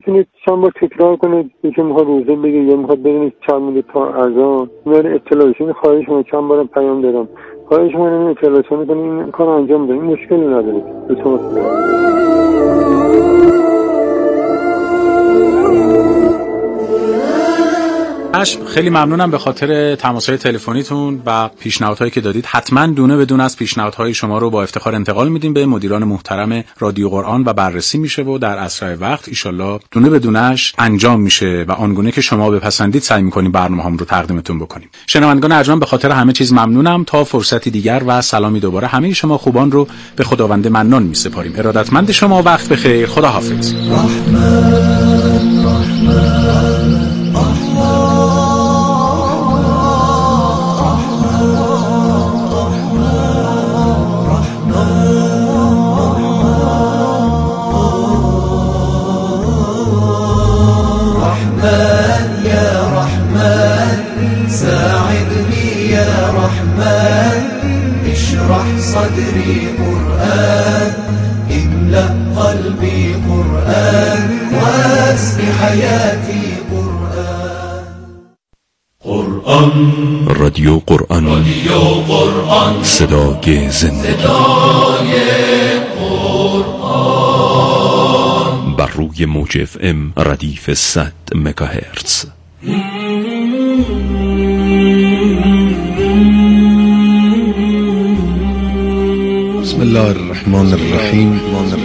میتونید چند بار تکرار کنید، یکی میخواد روزه بگه یا میخواد ببینید چند مونده تا اذان، میاره اطلاعشون خواهش شما چند بارم پیام دادم، خواهش شما این اطلاعشون میکنید این کار انجام بدید، این مشکلی نداره. به شما خیلی ممنونم به خاطر تماس‌های تلفنیتون و پیشنهادهایی که دادید. حتما دونه بدون از پیشنهادهای شما رو با افتخار انتقال میدیم به مدیران محترم رادیو قرآن و بررسی میشه و در اسرع وقت ایشالله دونه بدونش انجام میشه و آنگونه که شما بپسندید سعی میکنیم برنامه‌هام رو تقدیمتون بکنیم. شنوندگان ارجمند، به خاطر همه چیز ممنونم. تا فرصتی دیگر و سلامی دوباره همه شما خوبان رو به خداوند منان میسپاریم. ارادتمند شما، وقت بخیر، خدا حافظ. صدري قرآن املأ قلبي قرآن واسق حياتي قرآن. رادیو قرآن، صدای زندگی، بر روی موج FM ردیف 100 مگاهرتز. بسم الله الرحمن الرحیم.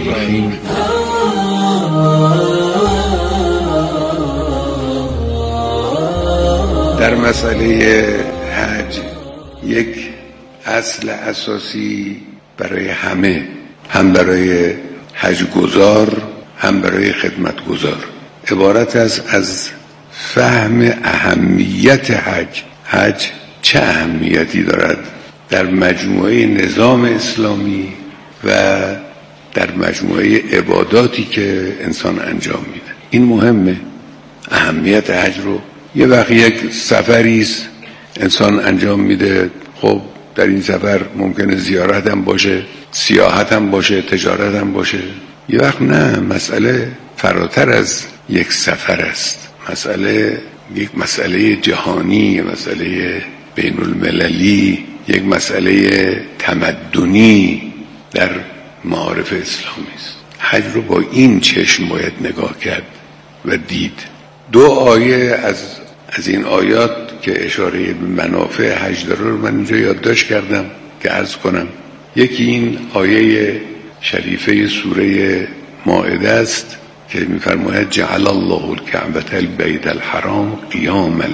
در مسئله حج یک اصل اساسی برای همه، هم برای حج گزار هم برای خدمت گزار، عبارت است از فهم اهمیت حج. حج چه اهمیتی دارد در مجموعه نظام اسلامی و در مجموعه عباداتی که انسان انجام میده. این مهمه، اهمیت حج رو. یه وقت یک سفری است انسان انجام میده، خب در این سفر ممکنه زیارت هم باشه، سیاحت هم باشه، تجارت هم باشه. یه وقت نه، مسئله فراتر از یک سفر است، یک مسئله جهانی، مسئله بین المللی، یک مسئله تمدنی در معارف اسلامی است. حج رو با این چشم باید نگاه کرد و دید. دو آیه از این آیات که اشاره به منافع حج داره رو من اینجا یادداشت کردم که عرض کنم. یکی این آیه شریفه سوره مائده است که می‌فرماید جعل الله الکعبة البیت الحرام قیاما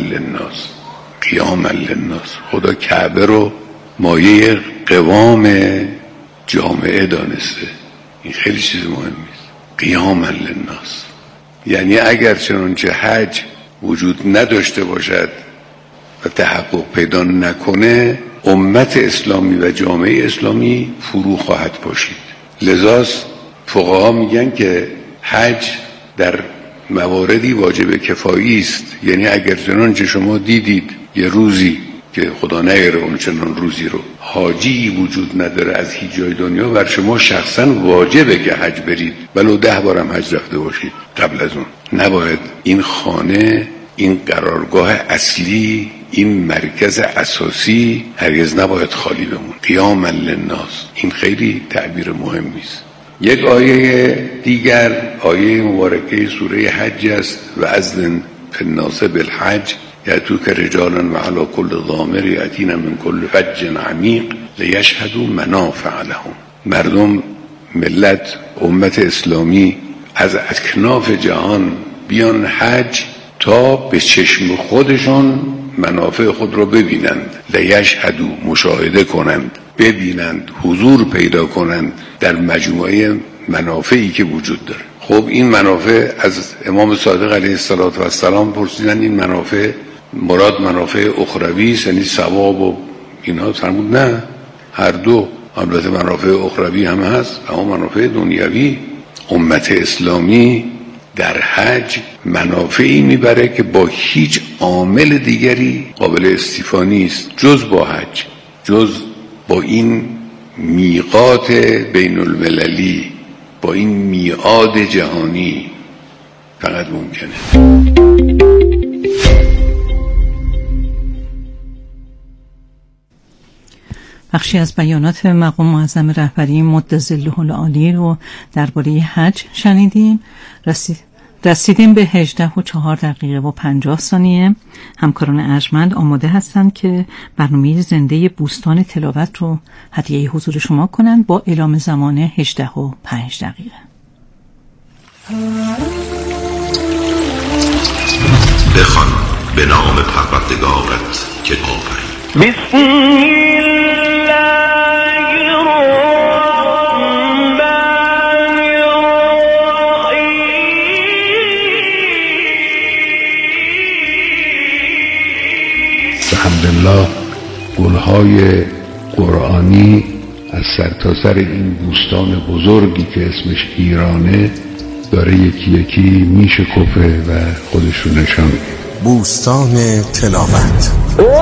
للناس. خدا کعبه رو مایه قوام جامعه دانسته. این خیلی چیز مهمی است. قیاما للناس یعنی اگر چنانچه حج وجود نداشته باشد و تحقق پیدا نکنه، امت اسلامی و جامعه اسلامی فرو خواهد پاشید. لذاست فقها میگن که حج در مواردی واجب کفایی است. یعنی اگر چنانچه شما دیدید یه روزی که خدا نگره اون چنان روزی رو، حاجی وجود نداره از هیچ جای دنیا، بر شما شخصا واجبه که حج برید، ولو 10 بارم حج رفته باشید قبل از اون. نباید این خانه، این قرارگاه اصلی، این مرکز اساسی هرگز نباید خالی بمون. قیاما للناس، این خیلی تعبیر مهمی است. یک آیه دیگر، آیه مبارکه سوره حج است و اذن فی الناس بالحج یأتوک رجالا و علی کل ضامر یأتین من کل فج عمیق لیشهدوا منافع لهم. مردم، ملت، امت اسلامی از اکناف جهان بیان حج تا به چشم خودشان منافع خود را ببینند. لیشهدوا، مشاهده کنند، ببینند، حضور پیدا کنند در مجموعه منافعی که وجود داره. خب این منافع از امام صادق علیه السلام پرسیدن، این منافع مراد منافع اخروی است یعنی ثواب و اینا؟ فرمود نه، هر دو. البته منافع اخروی هم هست اما منافع دنیوی. امت اسلامی در حج منافعی میبره که با هیچ عامل دیگری قابل استیفا نیست جز با حج، جز با این میقات بین المللی، با این میعاد جهانی. فقط ممکنه. بخشی از بیانات مقام معظم رهبری مد ظله العالی رو درباره حج شنیدیم. رسیدیم به 18:04:50. همکاران ارجمند آماده هستند که برنامه زنده بوستان تلاوت رو هدیه حضور شما کنند با اعلام زمان 18:05. بخوان به نام پروردگارت که آفرید. بسم الله الرحمن الرحیم. الحمدلله گلهای قرآنی از سرتاسر این بوستان بزرگی که اسمش ایرانه داره یکی یکی میشکفه و خودش رو نشان میده. بوستان تلاوت.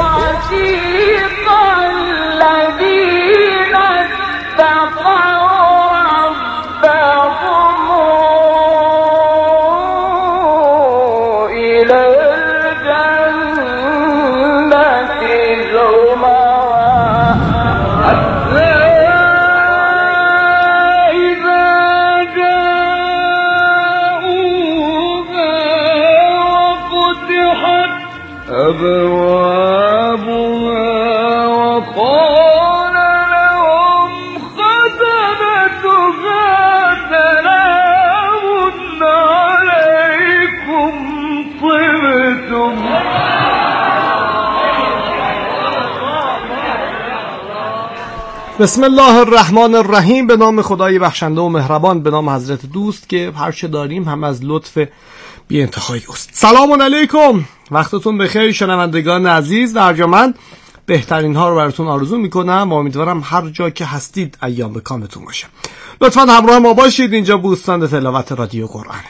بسم الله الرحمن الرحیم. به نام خدای بخشنده و مهربان، به نام حضرت دوست که هر چه داریم هم از لطف بی انتهای اوست. سلام علیکم، وقتتون بخیر شنوندگان عزیز و ارجمند. بهترین ها رو براتون آرزو میکنم و امیدوارم هر جا که هستید ایام به کامتون باشه. لطفا همراه ما باشید. اینجا بوستان تلاوت رادیو قرآن.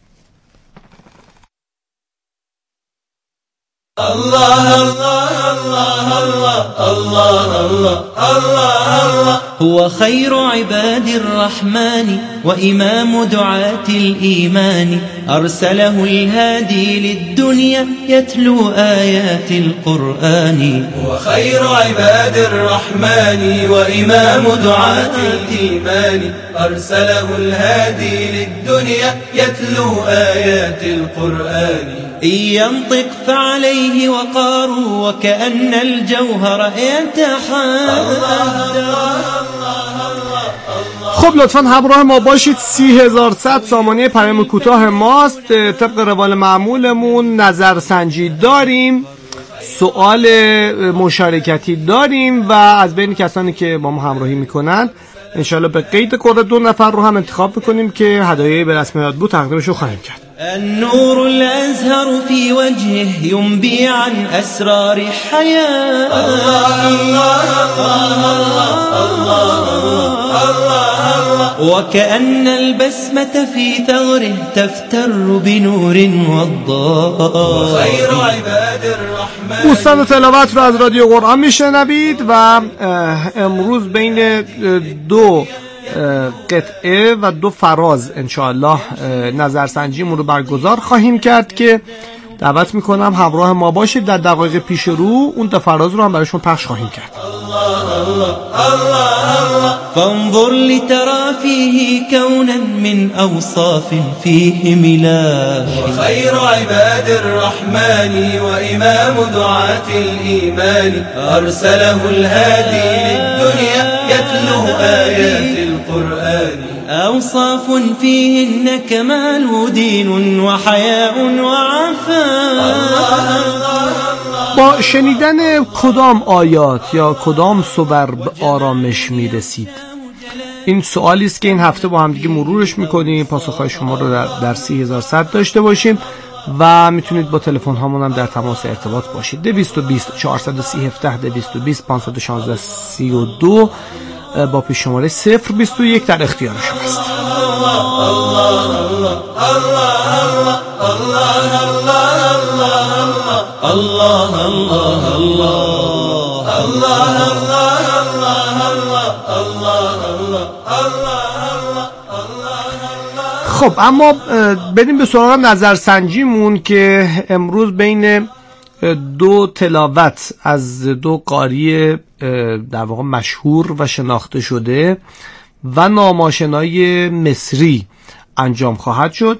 الله الله الله الله الله الله الله هو خير عباد الرحمن وإمام دعاة الإيمان أرسله الهادي للدنيا يتلو آيات القرآن. هو خير عباد الرحمن وإمام دعاة الإيمان أرسله الهادي للدنيا يتلو آيات القرآن. إن ينطق فعليه وقار وكأن الجوهر يتحدى. خب لطفا همراه ما باشید. 30100 سامانه پیام کوتاه ماست. طبق روال معمولمون نظرسنجی داریم، سوال مشارکتی داریم و از بین کسانی که با ما همراهی میکنند انشالله به قید قرعه 2 نفر رو هم انتخاب میکنیم که هدایای به رسم یاد بود تقدیمش رو خواهیم کرد. النور الأزهر في وجهه ينبي عن أسرار حياة. الله الله الله الله وكأن البسمة في ثغره تفتر بنور وضاء. خير عباد الرحمن. بوستان تلاوت رو از رادیو قرآن میشنوید و امروز بین 2 قطعه و 2 فراز انشاءالله نظرسنجیمون رو برگزار خواهیم کرد که دعوت میکنم همراه ما باشید. در دقایق پیش رو اون 2 فراز رو هم براشون پخش خواهیم کرد. فانظر لترى فيه كونا من أوصاف فيه ملاح. خير عباد الرحمن وإمام دعاة الإيمان أرسله الهادي للدنيا يتلو آيات القرآن. أوصاف فيهن كمال ودين وحياء وعفاف. با شنیدن کدام آیات یا کدام سور به آرامش میرسید؟ این سوالی است که این هفته با هم دیگه مرورش میکنیم. پاسخهای شما رو در 30100 داشته باشیم و میتونید با تلفن هامون هم در تماس ارتباط باشید. 220 430 17 220 516 32 با پیش شماره 021 در اختیار شماست. خب اما بریم به سراغ نظرسنجیمون که امروز بین دو تلاوت از دو قاری در واقع مشهور و شناخته شده و ناماشنای مصری انجام خواهد شد.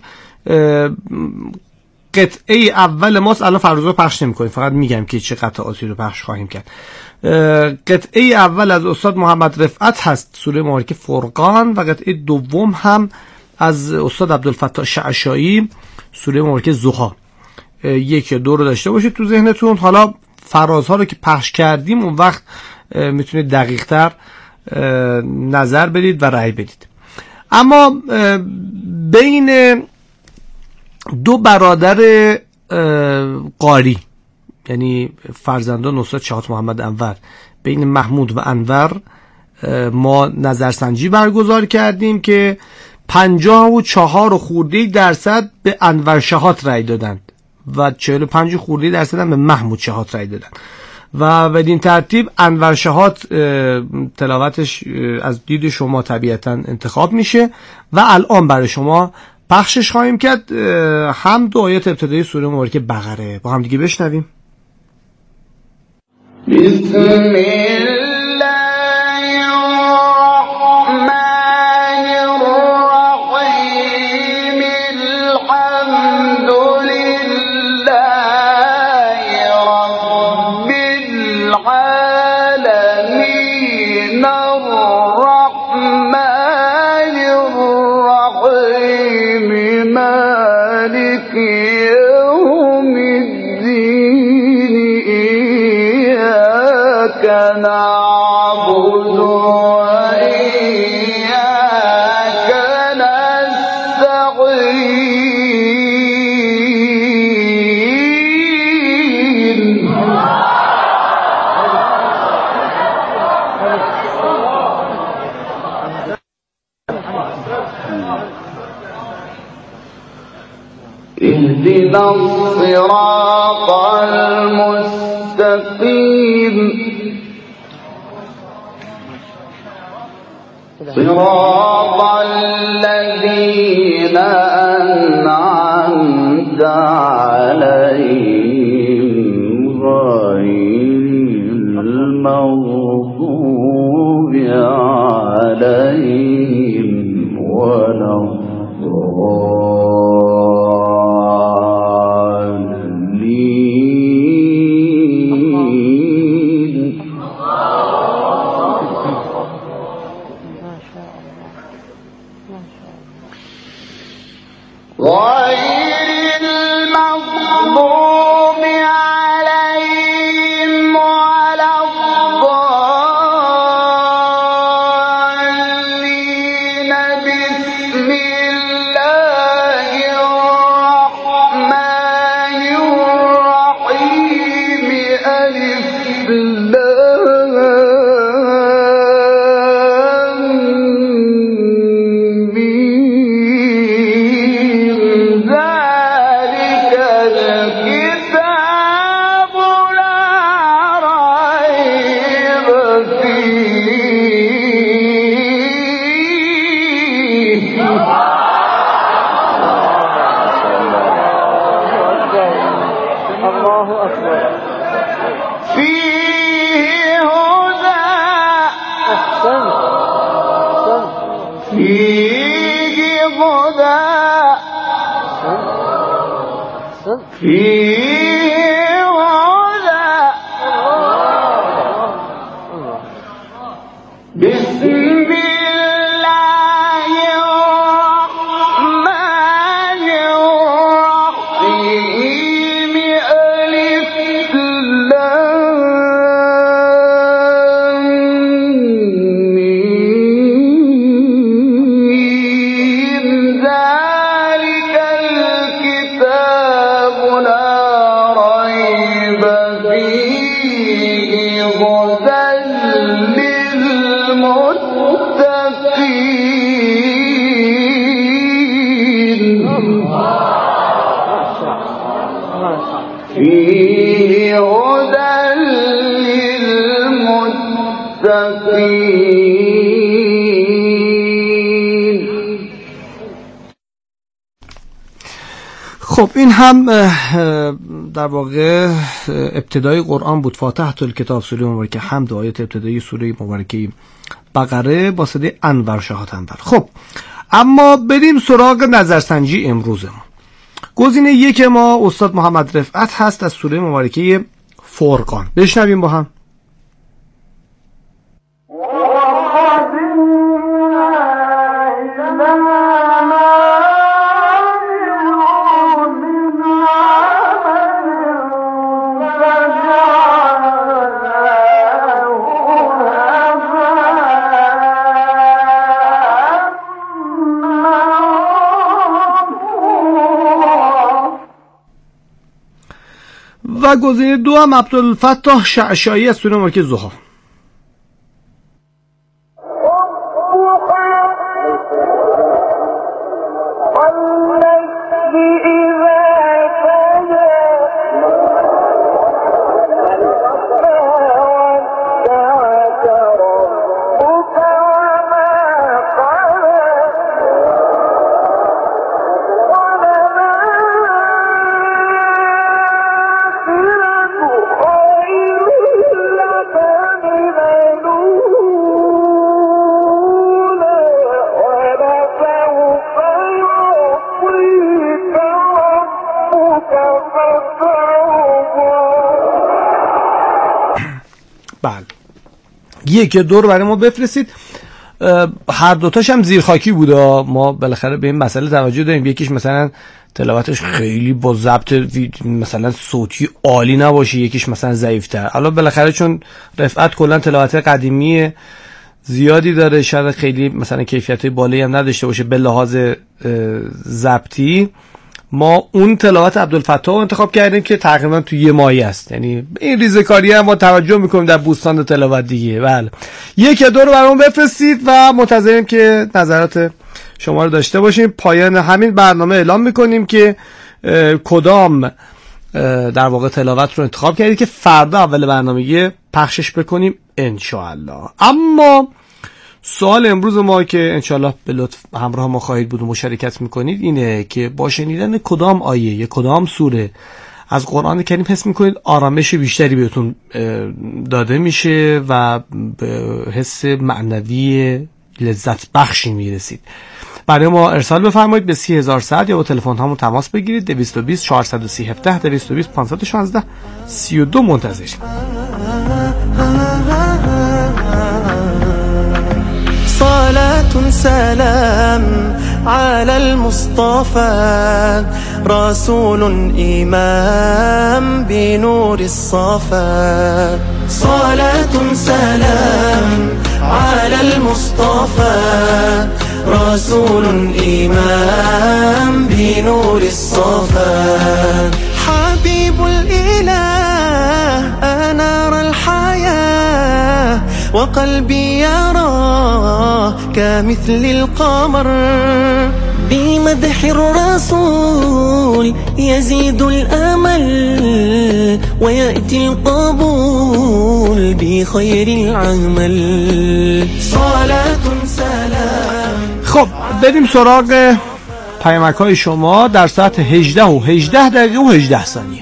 قطعه اول ماست، الان فراز رو پخش نمی کنیم، فقط میگم که چه قطعاتی رو پخش خواهیم کرد. قطعه اول از استاد محمد رفعت هست، سوره مبارکه فرقان، و قطعه دوم هم از استاد عبدالفتاح شعشایی، سوره مبارکه ضحی. یک دو رو داشته باشید تو ذهنتون. حالا فرازها رو که پخش کردیم اون وقت میتونید دقیق تر نظر بدید و رأی بدید. اما بین دو برادر قاری، یعنی فرزندان استاد شهادت محمد انور، بین محمود و انور ما نظرسنجی برگزار کردیم که 54% به انور شهادت رأی دادند و 45% هم به محمود شهادت رأی دادند و بدین ترتیب انور شهادت تلاوتش از دید شما طبیعتا انتخاب میشه و الان برای شما پخشش خواهیم کرد. هم دو آیات ابتدایی سوره مبارکه بقره با هم دیگه بشنویم. بسم الله الرحمن الرحیم الحمد لله رب العالمین الرحمن الرحیم مالک یوم الدین إياك نعبد وإياك نستعين اهدنا الصراط المستقيم صراط الذين أنعمت عليهم غير المغضوب عليهم ولا غير المغضوب عليهم ولا الضالين. بسم الله الرحمن الرحيم ألف فيه هدى للمتقين. هم در واقع ابتدای قرآن بود. فاتحة الکتاب سوره مبارکه حمد، آیت ابتدایی سوره مبارکه بقره با صدای انور شهات انور. خب اما بریم سراغ نظرسنجی امروزمون. گزینه 1 ما استاد محمد رفعت هست از سوره مبارکه فرقان. بشنویم با هم. و گزینه 2 هم عبدالفتاح شعشایی از سوره مبارکه ضحی. بله 1 2 رو برای ما بفرستید. هر دوتاش هم زیرخاکی بوده. ما بالاخره به این مسئله توجه داریم. یکیش مثلا تلاوتش خیلی با ضبط مثلا صوتی عالی نباشه، یکیش مثلا ضعیف‌تر. حالا بالاخره چون رفعت کلا تلاوت قدیمی زیادی داره، شاید خیلی مثلا کیفیت بالایی هم نداشته باشه به لحاظ ضبطی. ما اون تلاوت عبدالفتاح رو انتخاب کردیم که تقریبا تو یه ماهی است. یعنی این ریزکاری هم ما توجه میکنیم در بوستان تلاوت دیگه. بله 1 2 رو برامون بفرستید و منتظریم که نظرات شما رو داشته باشیم. پایان همین برنامه اعلام میکنیم که کدام در واقع تلاوت رو انتخاب کردید که فردا اول برنامه پخشش بکنیم انشاءالله. اما سوال امروز ما که انشالله به لطف همراه ما خواهید بود و مشارکت میکنید اینه که با شنیدن کدام آیه یا کدام سوره از قرآن کریم حس میکنید آرامش بیشتری بهتون داده میشه و به حس معنوی لذت بخشی میرسید. برای ما ارسال بفرمایید به 30100 یا با تلفن هامون تماس بگیرید. 220 430 17 220 516 32 منتظریم. صلاة سلام على المصطفى رسول إمام بنور الصفا. صلاة سلام على المصطفى رسول إمام بنور الصفا. حبيب الإله أنار الحياة وقلبي يراه كمثل القمر. بمدح الرسول يزيد الأمل ويأتي القبول بخير العمل. صلاة سلام. خب بریم سراغ پیامک‌های شما در ساعت 18 و 18 دقیقه و 18 ثانیه.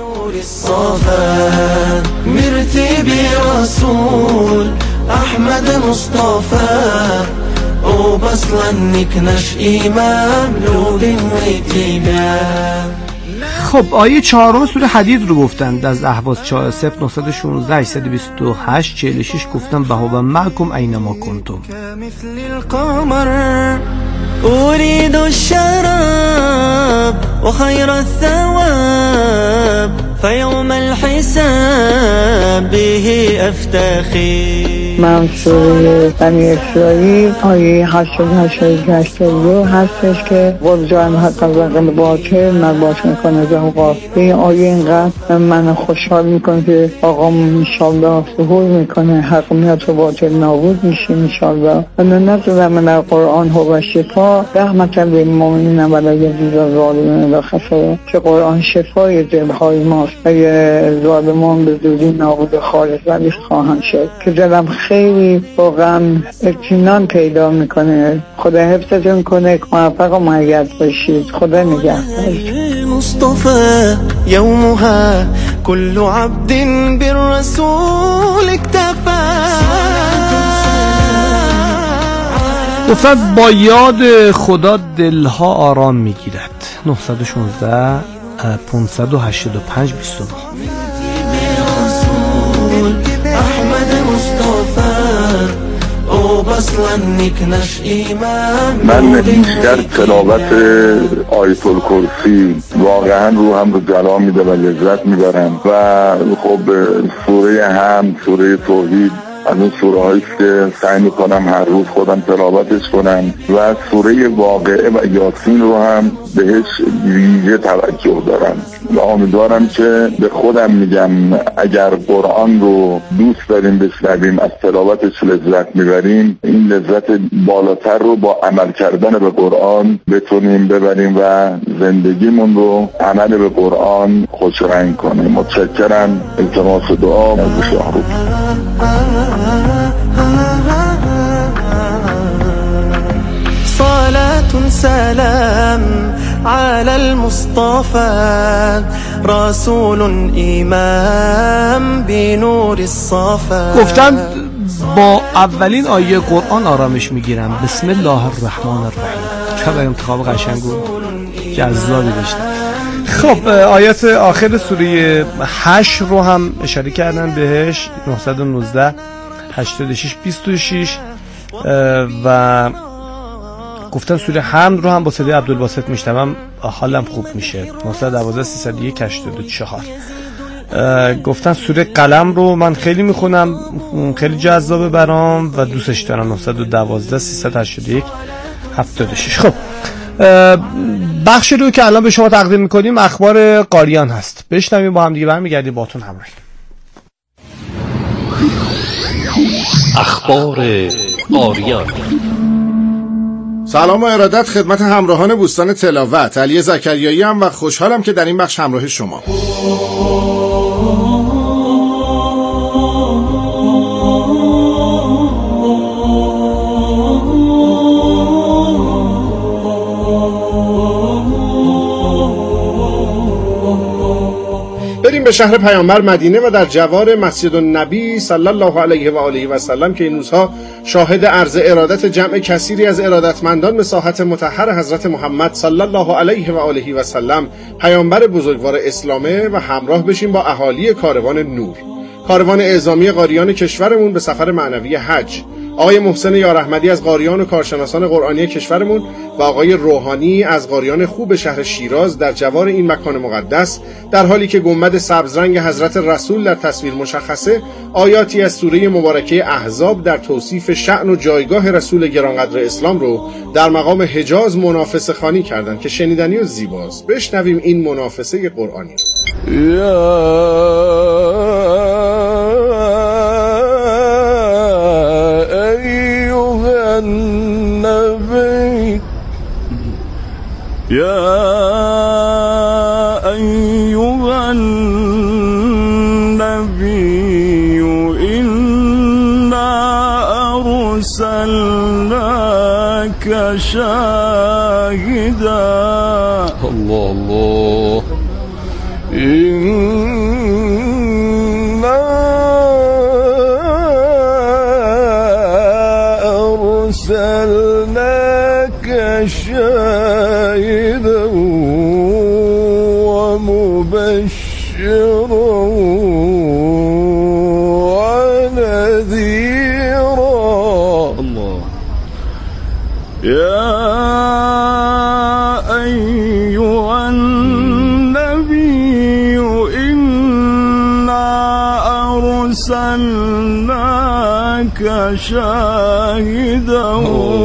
مرتبي رسول أحمد مصطفى وبصلا نكنش إمام لو بالميتبان. خب آیه 4 سوره حدید رو گفتن از احواز 0916 828 46 گفتن بهو معکم اینما کنتم. مثل القمر أريد الشراب وخير الثواب فيوم الحساب به أفتخر. من سوره بنی اسرائیل آیه 88-82 هستش که قل جاء الحق والباطل نباش میکنه زهوقا. این آیه اینقدر من خوشحال میکنه که آقا انشالله ظهور میکنه، حق میاد و باطل نابود میشه انشالله. و ننزل من القرآن هو شفا رحمتا للمؤمنین ولا یزید الظالمین الا خسارا. که قرآن شفای دلهای ماست اگه ظالمان به زودی نابود خالص ولی خواهند شد که دلم خیلی واقعا اطمینان پیدا میکنه. خدا حفظتون کنه، موفق و مؤید باشید. خدا نگهدارتون. مصطفى يومها كل عبد بالرسول اكتفى. گفتن با یاد خدا دلها آرام میگیرد. 916 585 29. من بیشتر تلاوت آیت الکرسی واقعا روحم رو جلا میده و لذت میبرم و خب سوره حمد، سوره توحید از اون سوره هاییست که سعی میکنم هر روز خودم تلاوتش کنم و سوره واقعه و یاسین رو هم بهش ویژه توجه دارم و امیدوارم که به خودم میگم اگر قرآن رو دوست داریم بشنویم، از تلاوتش لذت میبریم، این لذت بالاتر رو با عمل کردن به قرآن بتونیم ببریم و زندگیمون رو عمل به قرآن خوشرنگ کنیم. متشکرم. التماس دعا از شاهروز. صلاة سلام على المصطفى رسول إمام بنور الصفا. گفتن با اولین آیه قرآن آرامش میگیرم. بسم الله الرحمن الرحیم. چقدر انتخاب قشنگ و جذابی داشت. خب آیات آخر سوره 8 رو هم اشاره کردن بهش. 919 86 26 و گفتن سوره حمد رو هم با صدای عبدالباسط میشنوم حالم خوب میشه. 912 301 84. گفتن سوره قلم رو من خیلی میخونم، خیلی جذابه برام و دوستش دارم. 912 381 76. خب بخشی رو که الان به شما تقدیم میکنیم اخبار قاریان هست. بشنویم با هم دیگه، برمیگردیم باهاتون همراهیم. اخبار قاریان. سلام و ارادت خدمت همراهان بوستان تلاوت. علی زکریایی ام و خوشحالم که در این بخش همراه شما. بریم به شهر پیامبر مدینه و در جوار مسجد النبی صلی الله علیه و آله و سلم که این روزها شاهد عرض ارادت جمع کثیری از ارادتمندان به ساحت مطهر حضرت محمد صلی الله علیه و آله و سلم پیامبر بزرگوار اسلامه و همراه بشیم با اهالی کاروان نور، کاروان اعزامی قاریان کشورمون به سفر معنوی حج. آقای محسن یارحمدی از قاریان و کارشناسان قرآنی کشورمون و آقای روحانی از قاریان خوب شهر شیراز در جوار این مکان مقدس، در حالی که گنبد سبزرنگ حضرت رسول در تصویر مشخصه، آیاتی از سوره مبارکه احزاب در توصیف شأن و جایگاه رسول گرانقدر اسلام رو در مقام حجاز منافسه خوانی کردند که شنیدنی و زیباست. بشنویم این منافسه قرآنی. يا أيها النبي إنا أرسلناك شاهدا الله الله إنا أرسلناك شاهدا ومبشرا ونذيرا الله يا أيها النبي إنا أرسلناك شاهدا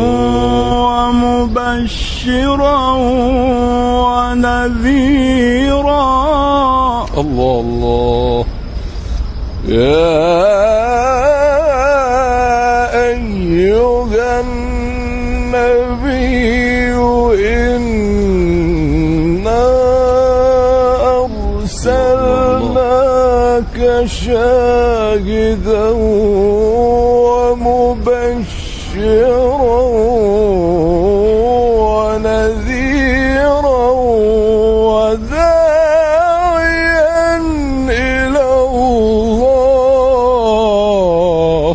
ومبشرا ونذيرا الله الله يا أيها النبي إنا أرسلناك شاهدا ومبشرا ونذيرا وداعيا إلى الله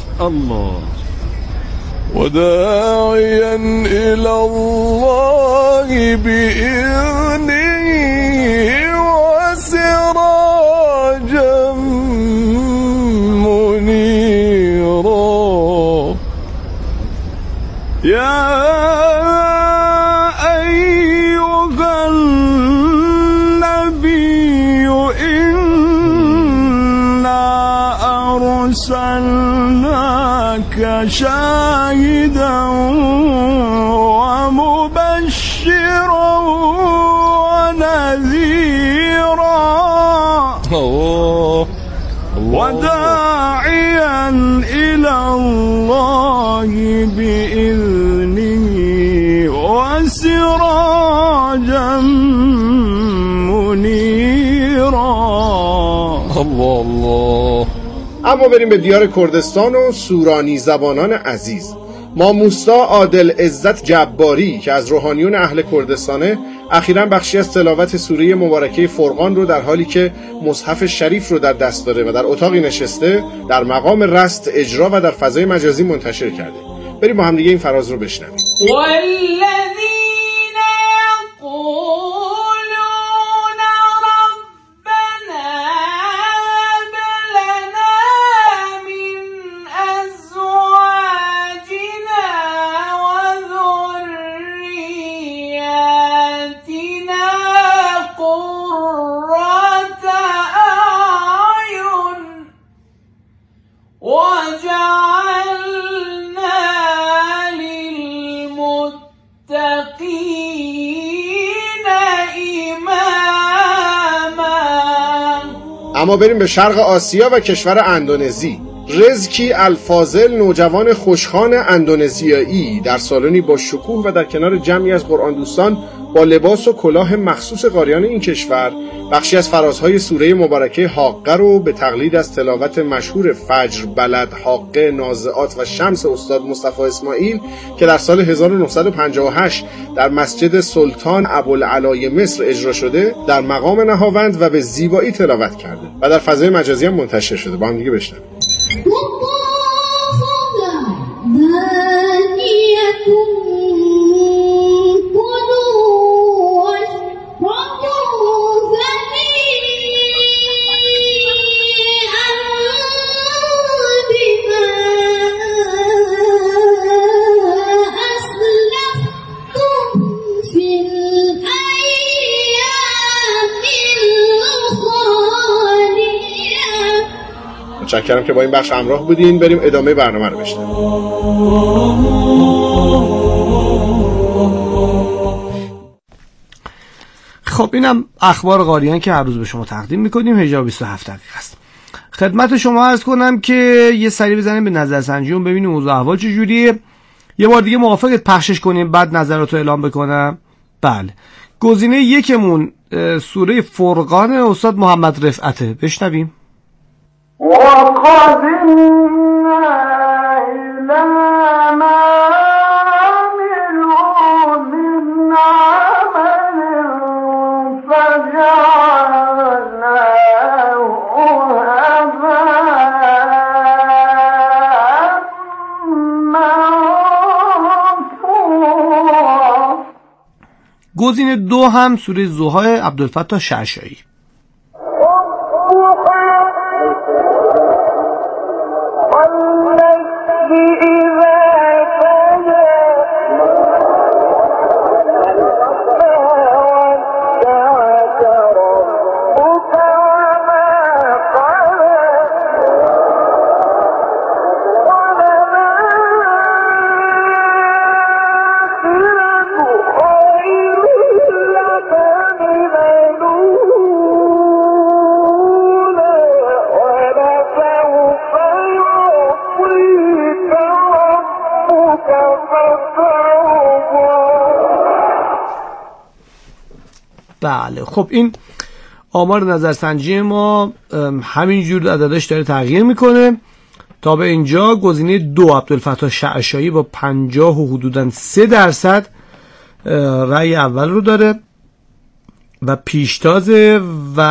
وداعيا إلى الله بإذنه وسراجا منيرا يا أيها النبي إنا أرسلناك شاهدا ومبشرا ونذيرا وداعيا إلى الله بإذنه وسراجا منيرا. الله. اما بریم به دیار کردستان و سورانی زبانان عزیز. ماموستا عادل عزت جباری که از روحانیون اهل کردستانه اخیراً بخشی از تلاوت سوره مبارکه فرقان رو در حالی که مصحف شریف رو در دست داره و در اتاقی نشسته در مقام رست اجرا و در فضای مجازی منتشر کرده. بریم با هم دیگه این فراز رو بشنویم. اما بریم به شرق آسیا و کشور اندونزی. رزکی الفاضل، نوجوان خوشخوان اندونزیایی، در سالنی با شکوه و در کنار جمعی از قرآن دوستان با لباس و کلاه مخصوص قاریان این کشور بخشی از فرازهای سوره مبارکه حاقه رو به تقلید از تلاوت مشهور فجر، بلد، حاقه، نازعات و شمس استاد مصطفی اسماعیل که در سال 1958 در مسجد سلطان ابوالعلای مصر اجرا شده در مقام نهاوند و به زیبایی تلاوت کرده و در فضای مجازی هم منتشر شده. با هم دیگه بشنویم. متشکرم که با این بخش همراه بودین. بریم ادامه برنامه رو بشنویم. خب اینم اخبار قاریان که هر روز به شما تقدیم میکنیم. 27 دقیقه است. خدمت شما عرض کنم که یه سری بزنیم به نظرسنجیون ببینیم اوضاع احوال چجوریه. یه بار دیگه موافقت پخشش کنیم بعد نظراتو اعلام بکنم؟ بله. گزینه یکمون سوره فرقان استاد محمد رفعته. بشنویم. وقدمنا إلى ما عملوا من عمل فجعلناه هباء منثورا. گزینه دو هم سوره ضحی عبدالفتاح شعشعی. بله خب این آمار نظرسنجی ما همینجور عددش داره تغییر میکنه. تا به اینجا گزینه 2 عبدالفتاح شعشایی با 50 و حدوداً 3% رأی اول رو داره و پیشتازه و